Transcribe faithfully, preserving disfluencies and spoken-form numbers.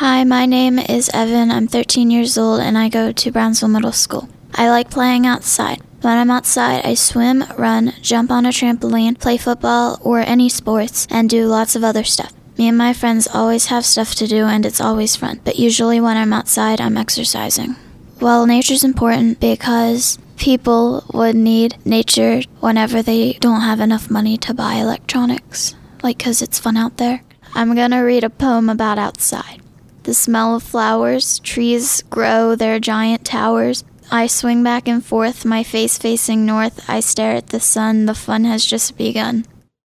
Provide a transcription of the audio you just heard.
Hi, my name is Evan. I'm thirteen years old and I go to Brownsville Middle School. I like playing outside. When I'm outside, I swim, run, jump on a trampoline, play football or any sports, and do lots of other stuff. Me and my friends always have stuff to do and it's always fun, but usually when I'm outside, I'm exercising. Well, nature's important because people would need nature whenever they don't have enough money to buy electronics, like 'cause it's fun out there. I'm gonna read a poem about outside. The smell of flowers, trees grow their giant towers. I swing back and forth, my face facing north. I stare at the sun, the fun has just begun.